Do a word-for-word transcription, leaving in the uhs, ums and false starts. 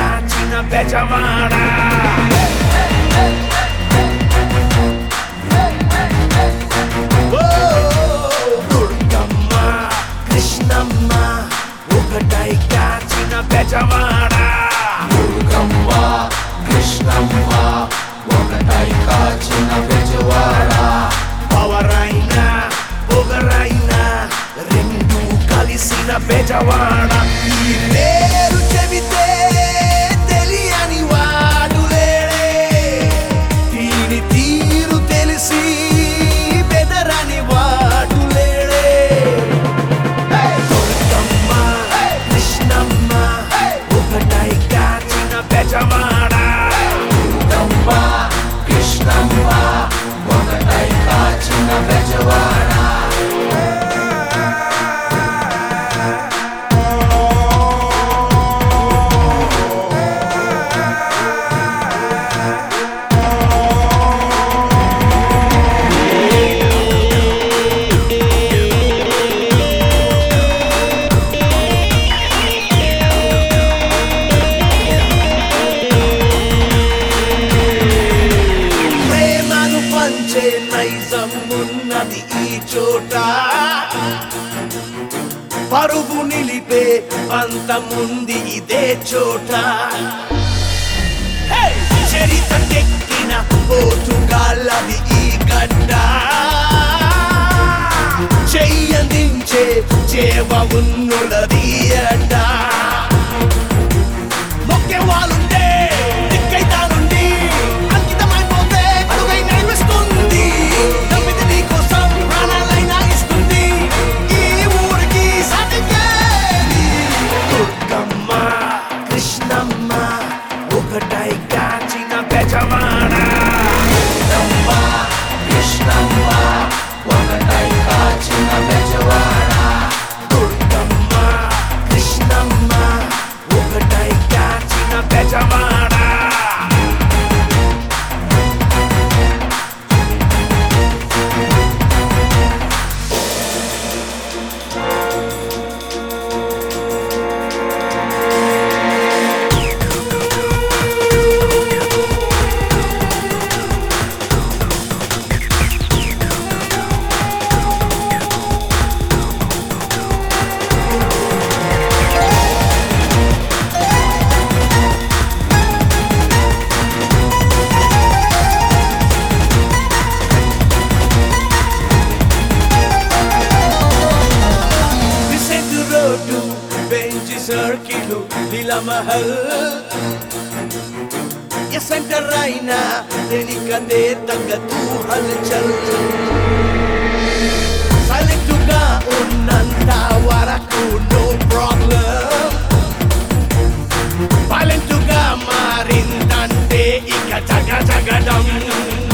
కాచిన బెజవాడ దుర్గమ్మ కృష్ణమ్మ ఒకటై కాచిన బెజవాడ దుర్గమ్మ కృష్ణమ్మ ఒకటై కాచిన బెజవాడ పవరైనా పొగరైనా రెండు కలిసిన బెజవాడ ఈ పేరు చెబితే తెలియని వాడు లేడే దీని తీరు తెలిసి బెదరని వాడు లేడే దుర్గమ్మ కృష్ణమ్మ ఒకటై కాచిన బెజవాడ దుర్గమ్మ కృష్ణమ్మ ఒకటై కాచిన బెజవాడ ప్రేమను పంచే నైజం ఉన్నది ఈ చోట పరువు నిలిపే పంతముంది ఇదే చోట హే! చరితకెక్కిన పోతుగాళ్ళది ఈ గడ్డ చెయ్యందించే చేవ ఉన్నులది అడ్డ మొక్కే వాళ్ళుంటే దిక్కైతానుండి అంకితమైపోతే అడుగై నడిపిస్తుంది నమ్మిది నీ కోసం ప్రాణాలైనా ఇస్తుంది ఈ ఊరికి సాటికేది దుర్గమ్మ కృష్ణమ్మ ఒకటై కాచిన బెజవాడ దుర్గమ్మ కృష్ణమ్మ ఒకటై కాచిన బెజవాడ దుర్గమ్మ కృష్ణమ్మ ఒకటై కాచిన బెజవాడ విసెంట్ road Benz circle Leelamahal centre అయినా దేనికదే తగ్గదు హల్చల్ సైలెంట్గా ఉన్నంత వరకు నో ప్రాబ్లం వైలెంట్గా మారిందంటే ఇక జగ జగడం